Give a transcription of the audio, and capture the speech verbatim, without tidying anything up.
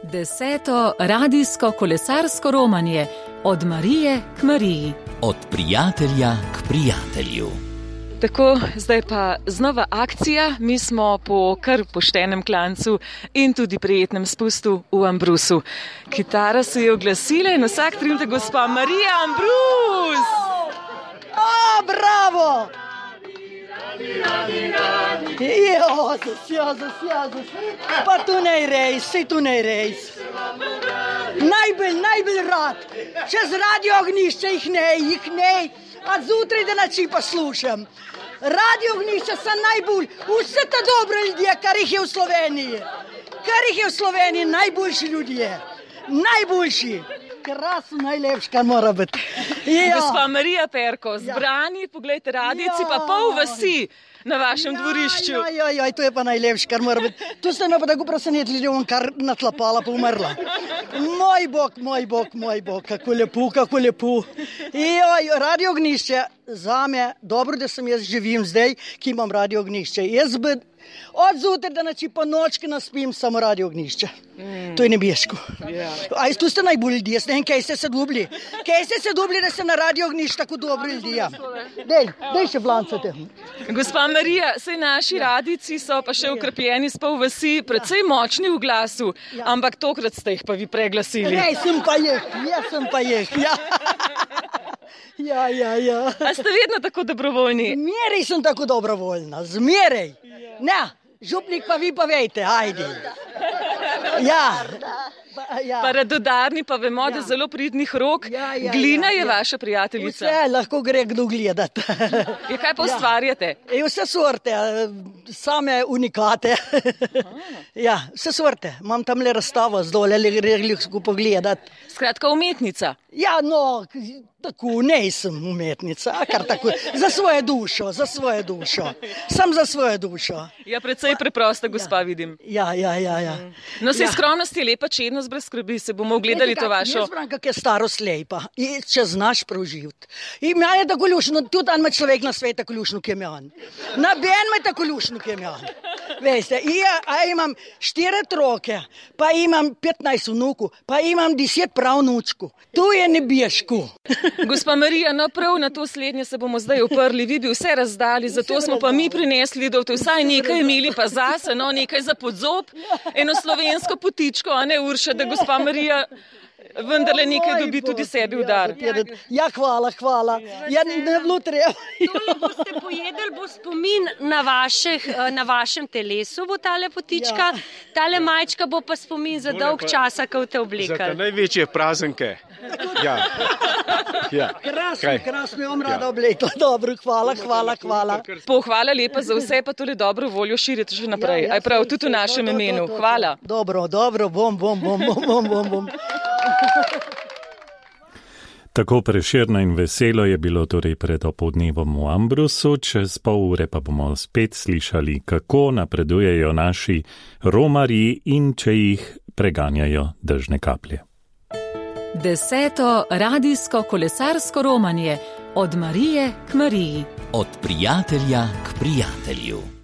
Deseto radijsko kolesarsko romanje od Marije k Mariji. Od prijatelja k prijatelju. Tako, zdaj pa znova akcija. Mi smo po kar poštenem klancu in tudi prijetnem spustu v Ambrusu. Kitara se je oglasila in vsak trenutek gospa Marija Ambrus! O, bravo! Jezus, Jezus, Jezus. Pa tu ne rejs, sej tu ne rejs. Najbolj, najbolj rad. Čez radio ognišče jih ne, jih ne. A zjutraj da nači poslušam. Radio ognišče so najbolj, vse ta dobro ljudje, kar jih je v Sloveniji. Kar jih je v Sloveniji, najboljši ljudje. Najboljši. Krasno, najlepši, kar mora biti. Ja. Gospa Marija Perko, zbrani, ja. Poglejte, radici, ja. Pa pol vasi na vašem ja, dvorišču. Ja, ja, ja, to je pa najlepši, kar mora biti. Tu ste ne pa tako presenetili, da bom kar natlapala, pa umrla. Moj bog, moj bog, moj bog, kako lepo, kako lepo. Ja, radio ognišče, zame, dobro, da sem jaz živim zdaj, ki imam radio ognišče. Jaz bi od zjutraj da nači po nočki naspim samo radio ognišče. Mm. To je nebeško. Yeah. A tu ste najbolj ljudje, jaz ne vem, kaj ste se dubli. Kaj ste se dubli, da ste na radio ognišče tako dobro ljudje. Dej, dej še vlancate. Gospa Marija, saj naši radici so pa še ukrepljeni s pol vasi, predvsej močni v glasu, ja. Ampak tokrat ste jih pa vi preglasili. Ne, sem pa jih, jaz sem pa jih, ja. Ja, ja, ja. A ste vedno tako dobrovoljni? Zmeraj sem tako dobrovoljna, zmeraj. Ne, župnik pa vi pa vejte, ajde. Ja. Ja. Pa radodarni, pa vemo, ja. Da zelo pridnih rok. Ja, ja, Glina ja, je ja. Vaša prijateljica. Vse lahko gre kdo gledati. Ja, kaj pa ustvarjate? Ja. Vse sorte, same unikate. Ja, vse sorte. Imam tam le razstavo zdolj, ali gre skupaj gledati. Skratka, umetnica. Ja, no, tako, ne sem umetnica, kar tako, za svojo dušo, za svojo dušo. Sam za svojo dušo. Ja, precej preprosta gospa, ja. Vidim. Ja, ja, ja, ja. No, se ja. Skromnost je lepa, čednost brez skrbi, se bomo ogledali to vašo. Jaz pravim, kak je starost lepa, in če znaš proživiti. In meni je tako ljušno, tudi on ima človek na svetu tako ljušno, ki je meni. Na ben me tako ljušno, ki je meni. Veste, ja, a imam štiri otroke, pa imam petnajst vnukov, pa imam deset pravnučkov. To je nebeško. Gospa Marija, no prav na to slednje se bomo zdaj uprli. Vi bi vse razdali, zato smo pa mi prinesli, da boste vsaj nekaj imeli pa zase, no nekaj za podzob, eno slovensko potičko, a ne Urša, da gospa Marija vendarle nekaj dobi tudi sebi v dar. Ja, hvala, hvala. Ja, ne bilo treba. Tole boste pojedli, bo spomin na, vašeh, na vašem telesu, bo tale potička, ja. Tale majčka bo pa spomin za dolg časa, ko te oblikali. Za te največje praznike. Ja. Ja. Krasno, krasno, jo bom rada oblekla. Dobro, hvala, hvala, hvala. Pohvala lepa za vse, pa tole dobro voljo širite že naprej. Ja, ja, Aj prav, tudi v našem imenu. Hvala. Dobro, dobro, bom, bom, bom, bom, bom, bom. Tako prešerno in veselo je bilo torej pred opoldnevom v Ambrusu, čez pol ure pa bomo spet slišali, kako napredujejo naši romarji in če jih preganjajo dežne kaplje. Deseto radijsko kolesarsko romanje od Marije k Mariji. Od prijatelja k prijatelju.